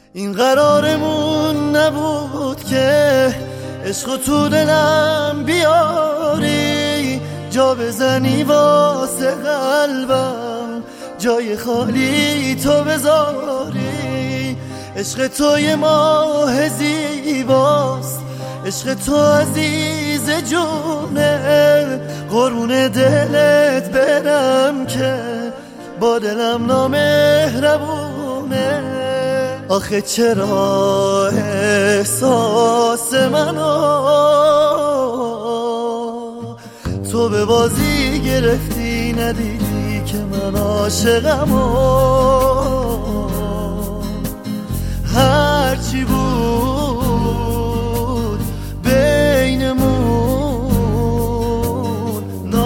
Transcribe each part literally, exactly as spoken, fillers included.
این قرارمون نبود که عشق تو دلم بیاری، جا بزنی واسه قلبم، جای خالی تو بذاری. عشق تو یه ماه زیباست، عشق تو عزیز جونه، قربون دلت برم که با دلم نامهربونه. آخه چرا احساس منو تو به بازی گرفتی، ندیدی که من عاشقم و هرچی بود بینمون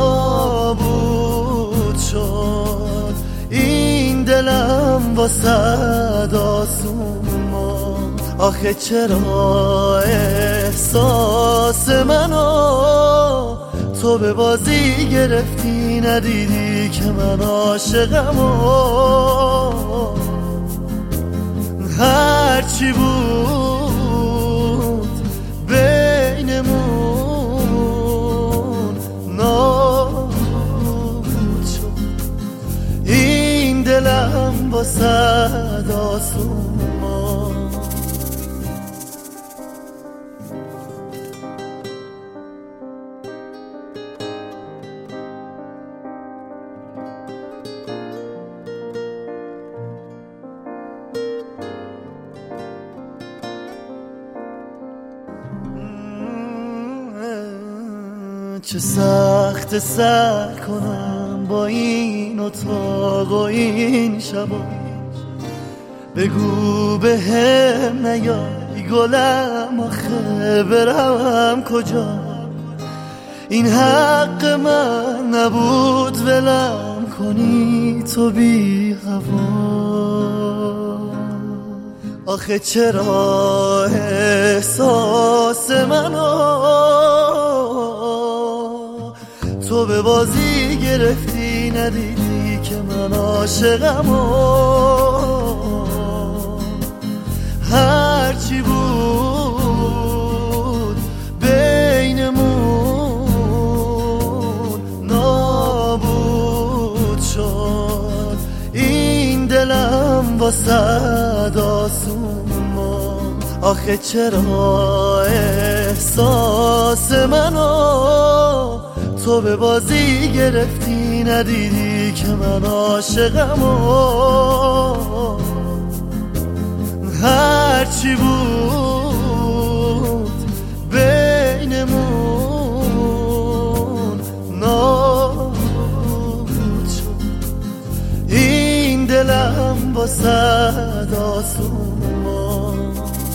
نابود شد. این دلم واسه آسون ماند. آخه چرا احساس منو تو به بازی گرفتی، ندیدی که من عاشقم و هرچی بود بینمون نابود شد. این دلم واسه آسون ماند. چه سخت سر کنم با این اتاق و این شبا، بگو به هم نیای گلم، آخه برم کجا؟ این حق من نبود ولم کنی تو بی هوا. آخه چرا احساس منو تو به بازی گرفتی، ندیدی که من عاشقم و هرچی بود بینمون نابود شد. این دلم واسه آسون ماند. آخه چرا احساس منو تو به بازی گرفتی، ندیدی که من عاشقم و هرچی بود بینمون نابود شد. این دلم واسه آسون ماند.